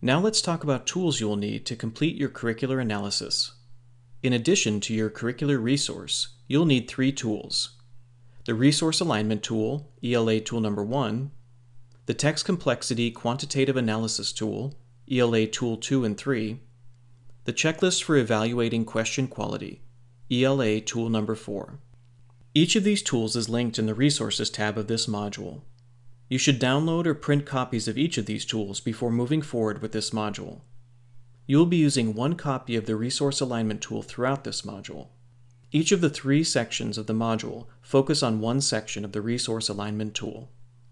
Now let's talk about tools you will need to complete your curricular analysis. In addition to your curricular resource, you'll need 3 tools: the Resource Alignment Tool, ELA Tool Number 1, the Text Complexity Quantitative Analysis Tool, ELA Tool 2 and 3, the Checklist for Evaluating Question Quality, ELA Tool Number 4. Each of these tools is linked in the Resources tab of this module. You should download or print copies of each of these tools before moving forward with this module. You will be using one copy of the Resource Alignment Tool throughout this module. Each of the 3 sections of the module focus on one section of the Resource Alignment Tool.